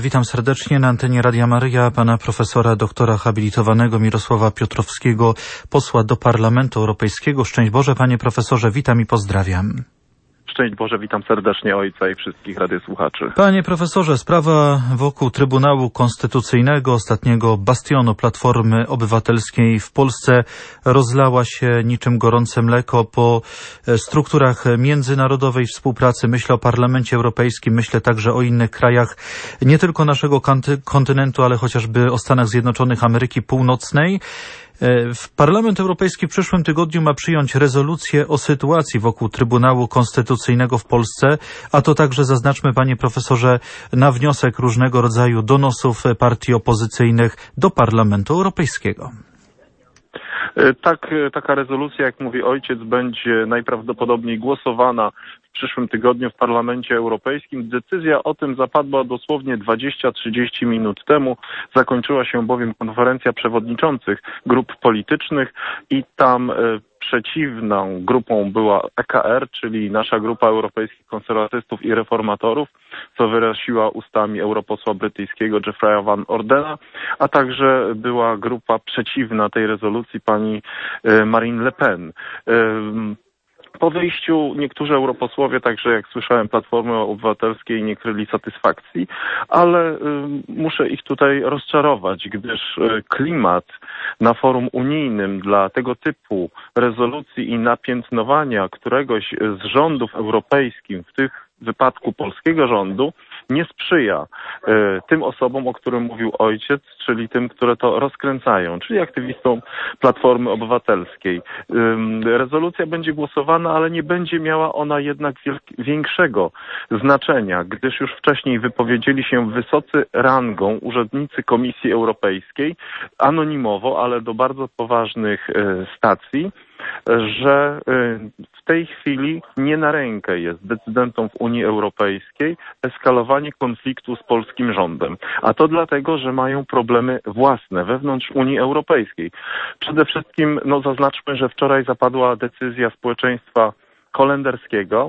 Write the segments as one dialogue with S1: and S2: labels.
S1: Witam serdecznie na antenie Radia Maryja pana profesora doktora habilitowanego Mirosława Piotrowskiego, posła do Parlamentu Europejskiego. Szczęść Boże, panie profesorze, witam i pozdrawiam.
S2: Szczęść Boże, witam serdecznie ojca i wszystkich radiosłuchaczy.
S1: Panie profesorze, sprawa wokół Trybunału Konstytucyjnego, ostatniego bastionu Platformy Obywatelskiej w Polsce, rozlała się niczym gorące mleko po strukturach międzynarodowej współpracy. Myślę o Parlamencie Europejskim, myślę także o innych krajach, nie tylko naszego kontynentu, ale chociażby o Stanach Zjednoczonych Ameryki Północnej. Parlament Europejski w przyszłym tygodniu ma przyjąć rezolucję o sytuacji wokół Trybunału Konstytucyjnego w Polsce, a to także, zaznaczmy panie profesorze, na wniosek różnego rodzaju donosów partii opozycyjnych do Parlamentu Europejskiego.
S2: Tak, taka rezolucja, jak mówi ojciec, będzie najprawdopodobniej głosowana w przyszłym tygodniu w Parlamencie Europejskim. Decyzja o tym zapadła dosłownie 20-30 minut temu. Zakończyła się bowiem konferencja przewodniczących grup politycznych i tam przeciwną grupą była EKR, czyli nasza grupa Europejskich Konserwatystów i Reformatorów, co wyraziła ustami europosła brytyjskiego Jeffreya Van Ordena, a także była grupa przeciwna tej rezolucji pani Marine Le Pen. Po wyjściu niektórzy europosłowie, także jak słyszałem, Platformy Obywatelskiej, nie kryli satysfakcji, ale muszę ich tutaj rozczarować, gdyż klimat na forum unijnym dla tego typu rezolucji i napiętnowania któregoś z rządów europejskich, w tym wypadku polskiego rządu, nie sprzyja tym osobom, o którym mówił ojciec, czyli tym, które to rozkręcają, czyli aktywistom Platformy Obywatelskiej. Rezolucja będzie głosowana, ale nie będzie miała ona jednak większego znaczenia, gdyż już wcześniej wypowiedzieli się wysocy rangą urzędnicy Komisji Europejskiej, anonimowo, ale do bardzo poważnych stacji, że w tej chwili nie na rękę jest decydentom w Unii Europejskiej eskalowanie konfliktu z polskim rządem. A to dlatego, że mają problemy własne wewnątrz Unii Europejskiej. Przede wszystkim zaznaczmy, że wczoraj zapadła decyzja społeczeństwa holenderskiego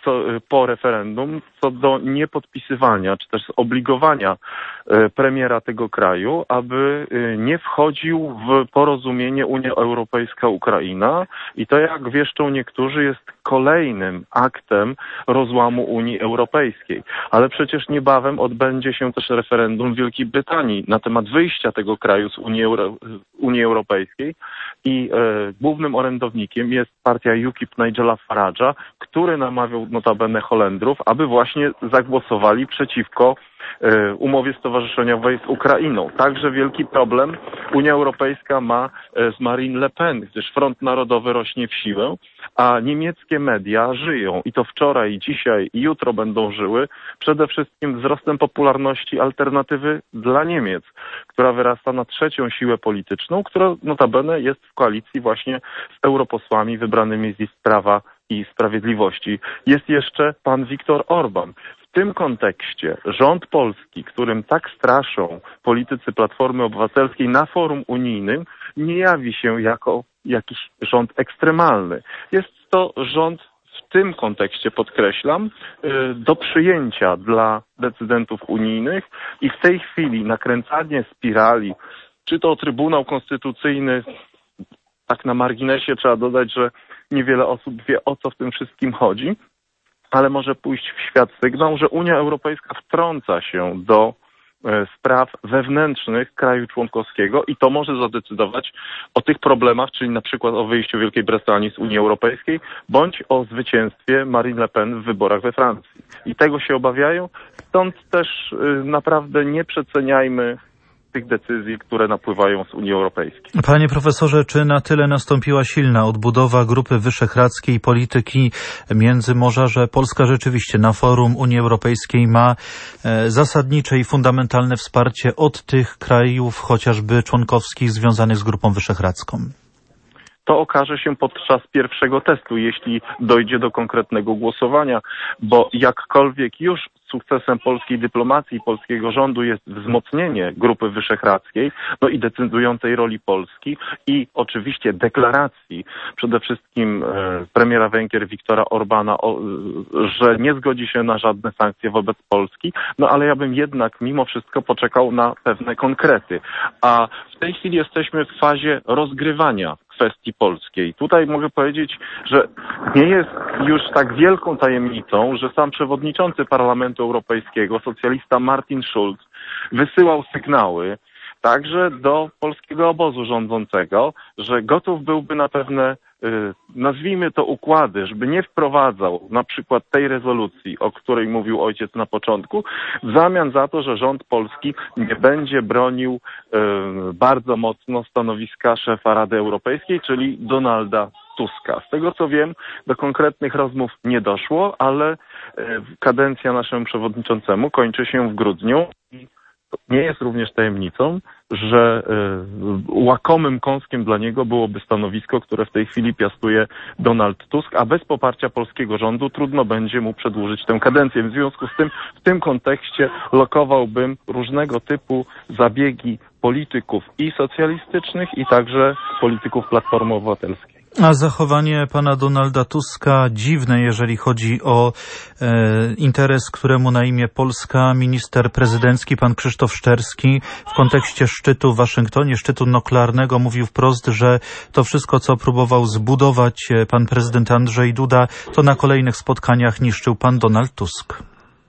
S2: po referendum co do niepodpisywania, czy też zobligowania premiera tego kraju, aby nie wchodził w porozumienie Unia Europejska-Ukraina i to, jak wieszczą niektórzy, jest kolejnym aktem rozłamu Unii Europejskiej. Ale przecież niebawem odbędzie się też referendum w Wielkiej Brytanii na temat wyjścia tego kraju z Unii Europejskiej i głównym orędownikiem jest partia UKIP Nigela Farage'a, który namawiał notabene Holendrów, aby właśnie zagłosowali przeciwko umowie stowarzyszeniowej z Ukrainą. Także wielki problem Unia Europejska ma z Marine Le Pen, gdyż Front Narodowy rośnie w siłę, a niemieckie media żyją i to wczoraj, dzisiaj i jutro będą żyły przede wszystkim wzrostem popularności Alternatywy dla Niemiec, która wyrasta na trzecią siłę polityczną, która notabene jest w koalicji właśnie z europosłami wybranymi z list Prawa i Sprawiedliwości. Jest jeszcze pan Viktor Orban. W tym kontekście rząd polski, którym tak straszą politycy Platformy Obywatelskiej na forum unijnym, nie jawi się jako jakiś rząd ekstremalny. Jest to rząd, w tym kontekście podkreślam, do przyjęcia dla decydentów unijnych i w tej chwili nakręcanie spirali, czy to Trybunał Konstytucyjny, tak na marginesie trzeba dodać, że niewiele osób wie, o co w tym wszystkim chodzi, ale może pójść w świat sygnał, że Unia Europejska wtrąca się do spraw wewnętrznych kraju członkowskiego i to może zadecydować o tych problemach, czyli na przykład o wyjściu Wielkiej Brytanii z Unii Europejskiej, bądź o zwycięstwie Marine Le Pen w wyborach we Francji. I tego się obawiają, stąd też naprawdę nie przeceniajmy tych decyzji, które napływają z Unii Europejskiej.
S1: Panie profesorze, czy na tyle nastąpiła silna odbudowa Grupy Wyszehradzkiej polityki Międzymorza, że Polska rzeczywiście na forum Unii Europejskiej ma zasadnicze i fundamentalne wsparcie od tych krajów chociażby członkowskich związanych z Grupą Wyszehradzką?
S2: to okaże się podczas pierwszego testu, jeśli dojdzie do konkretnego głosowania, bo jakkolwiek już sukcesem polskiej dyplomacji, polskiego rządu jest wzmocnienie Grupy Wyszehradzkiej, no i decydującej roli Polski i oczywiście deklaracji przede wszystkim premiera Węgier Viktora Orbána, że nie zgodzi się na żadne sankcje wobec Polski, no ale ja bym jednak mimo wszystko poczekał na pewne konkrety. A w tej chwili jesteśmy w fazie rozgrywania kwestii polskiej. Tutaj mogę powiedzieć, że nie jest już tak wielką tajemnicą, że sam przewodniczący Parlamentu Europejskiego, socjalista Martin Schulz, wysyłał sygnały także do polskiego obozu rządzącego, że gotów byłby na pewne, nazwijmy to, układy, żeby nie wprowadzał na przykład tej rezolucji, o której mówił ojciec na początku, w zamian za to, że rząd polski nie będzie bronił bardzo mocno stanowiska szefa Rady Europejskiej, czyli Donalda Tuska. Z tego co wiem, do konkretnych rozmów nie doszło, ale kadencja naszemu przewodniczącemu kończy się w grudniu. Nie jest również tajemnicą, że łakomym kąskiem dla niego byłoby stanowisko, które w tej chwili piastuje Donald Tusk, a bez poparcia polskiego rządu trudno będzie mu przedłużyć tę kadencję. W związku z tym w tym kontekście lokowałbym różnego typu zabiegi polityków i socjalistycznych, i także polityków Platformy Obywatelskiej.
S1: A zachowanie pana Donalda Tuska dziwne, jeżeli chodzi o interes, któremu na imię Polska minister prezydencki, pan Krzysztof Szczerski, w kontekście szczytu w Waszyngtonie, szczytu nuklearnego, mówił wprost, że to wszystko, co próbował zbudować pan prezydent Andrzej Duda, to na kolejnych spotkaniach niszczył pan Donald Tusk.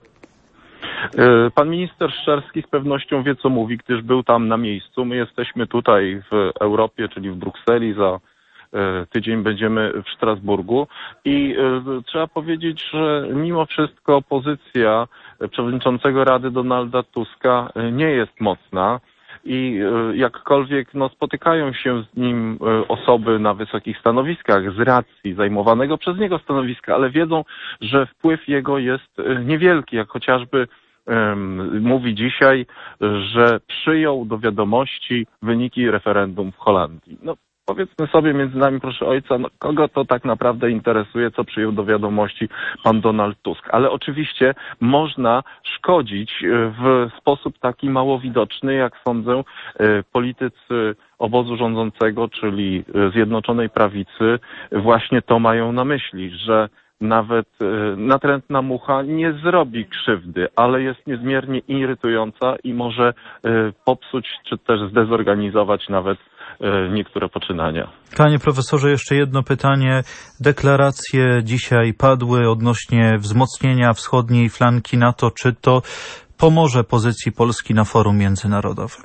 S2: Pan minister Szczerski z pewnością wie, co mówi, gdyż był tam na miejscu. My jesteśmy tutaj w Europie, czyli w Brukseli, za tydzień będziemy w Strasburgu i trzeba powiedzieć, że mimo wszystko pozycja przewodniczącego Rady Donalda Tuska nie jest mocna i jakkolwiek spotykają się z nim osoby na wysokich stanowiskach z racji zajmowanego przez niego stanowiska, ale wiedzą, że wpływ jego jest niewielki, jak chociażby mówi dzisiaj, że przyjął do wiadomości wyniki referendum w Holandii. Powiedzmy sobie między nami, proszę ojca, kogo to tak naprawdę interesuje, co przyjął do wiadomości pan Donald Tusk. Ale oczywiście można szkodzić w sposób taki mało widoczny, jak sądzę, politycy obozu rządzącego, czyli Zjednoczonej Prawicy, właśnie to mają na myśli, że nawet natrętna mucha nie zrobi krzywdy, ale jest niezmiernie irytująca i może popsuć czy też zdezorganizować nawet niektóre poczynania.
S1: Panie profesorze, jeszcze jedno pytanie. Deklaracje dzisiaj padły odnośnie wzmocnienia wschodniej flanki NATO. Czy to pomoże pozycji Polski na forum międzynarodowym?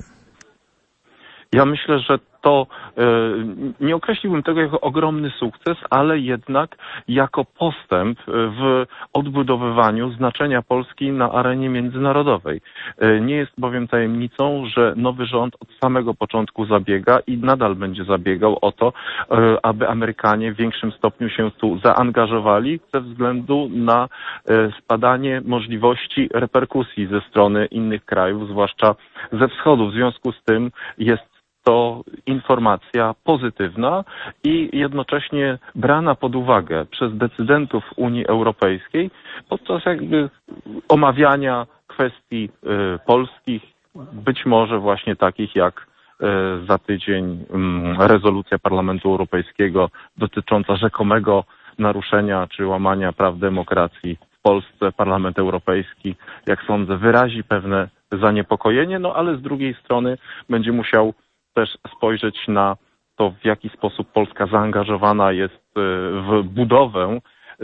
S2: Ja myślę, że to nie określiłbym tego jako ogromny sukces, ale jednak jako postęp w odbudowywaniu znaczenia Polski na arenie międzynarodowej. Nie jest bowiem tajemnicą, że nowy rząd od samego początku zabiega i nadal będzie zabiegał o to, aby Amerykanie w większym stopniu się tu zaangażowali ze względu na spadanie możliwości reperkusji ze strony innych krajów, zwłaszcza ze wschodu. W związku z tym jest to informacja pozytywna i jednocześnie brana pod uwagę przez decydentów Unii Europejskiej podczas jakby omawiania kwestii polskich, być może właśnie takich jak za tydzień rezolucja Parlamentu Europejskiego dotycząca rzekomego naruszenia czy łamania praw demokracji w Polsce. Parlament Europejski, jak sądzę, wyrazi pewne zaniepokojenie, ale z drugiej strony będzie musiał też spojrzeć na to, w jaki sposób Polska zaangażowana jest w budowę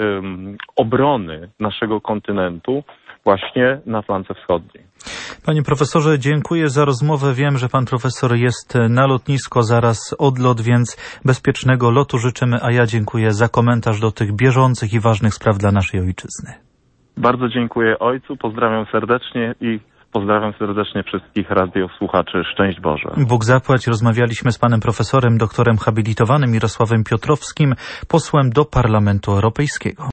S2: obrony naszego kontynentu właśnie na flance wschodniej.
S1: Panie profesorze, dziękuję za rozmowę. Wiem, że pan profesor jest na lotnisko, zaraz odlot, więc bezpiecznego lotu życzymy, a ja dziękuję za komentarz do tych bieżących i ważnych spraw dla naszej ojczyzny.
S2: Bardzo dziękuję ojcu, pozdrawiam serdecznie i pozdrawiam serdecznie wszystkich radiosłuchaczy. Szczęść Boże.
S1: Bóg zapłać. Rozmawialiśmy z panem profesorem, doktorem habilitowanym Mirosławem Piotrowskim, posłem do Parlamentu Europejskiego.